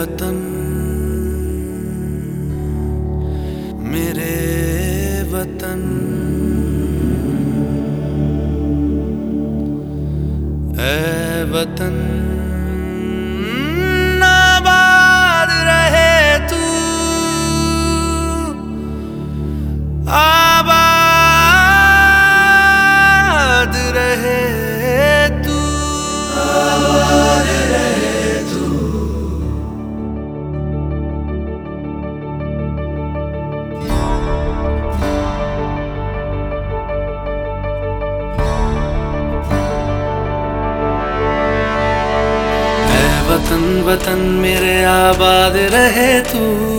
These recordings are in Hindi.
वतन मेरे वतन, ऐ वतन आबाद रहे तू, आबाद रहे तू, आबाद रहे तू। वतन वतन मेरे आबाद रहे तू,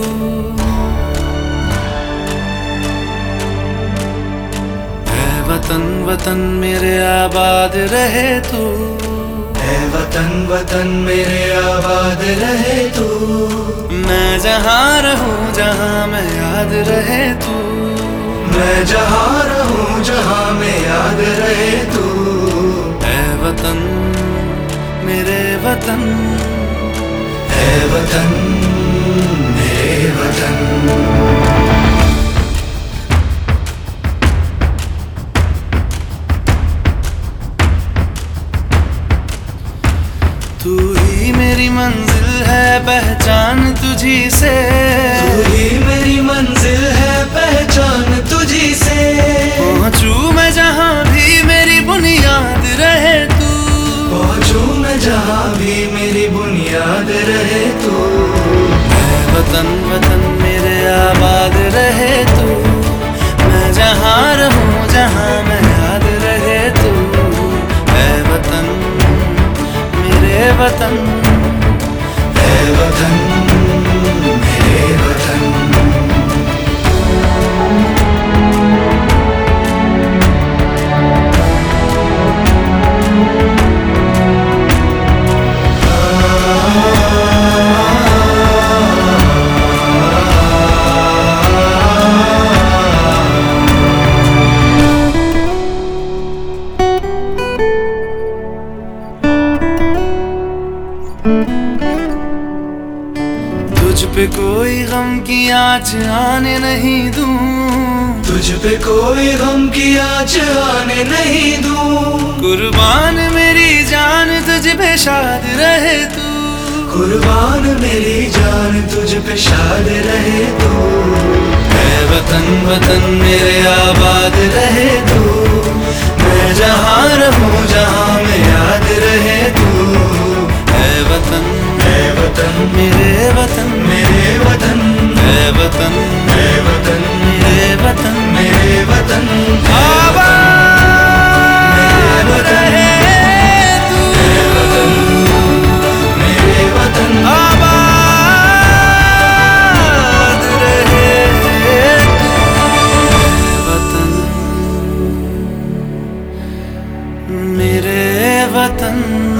ऐ वतन वतन मेरे आबाद रहे तू, ऐ वतन वतन मेरे आबाद रहे तू। मैं जहाँ रहूं जहाँ मैं याद रहे तू, मैं जहाँ रहूं जहाँ मैं याद रहे तू। ऐ वतन मेरे वतन, ऐ वतन मेरे वतन। तू ही मेरी मंजिल है पहचान तुझी से, तू ही मेरी मंजिल है पहचान तुझी से। पहुंचू मैं जहाँ भी मेरी बुनियाद रहे तू, पहुंचू मैं जहाँ भी मेरी बुनियाद रहे तू। ऐ वतन वतन मेरे आबाद रहे तू, मैं जहाँ रहूं जहाँ मैं याद रहे तू। ऐ वतन मेरे वतन, ऐ वतन मेरे वतन। तुझ पे कोई गम की आँच आने नहीं दूं, तुझ पे कोई गम की आँच आने नहीं दूं। कुर्बान मेरी जान तुझ पे शाद रहे तू, कुर्बान मेरी जान तुझ पे शाद रहे तू। ऐ वतन वतन मेरे आबाद रहे तू, मैं जहाँ रहूं जहाँ मैं याद रहे तू। ऐ वतन मेरे वतन, मेरे वतन, ऐ वतन ऐ वतन मेरे वतन, मेरे वतन। आबाद रहे तू, मेरे वतन, आबाद रहे तू। वतन मेरे वतन।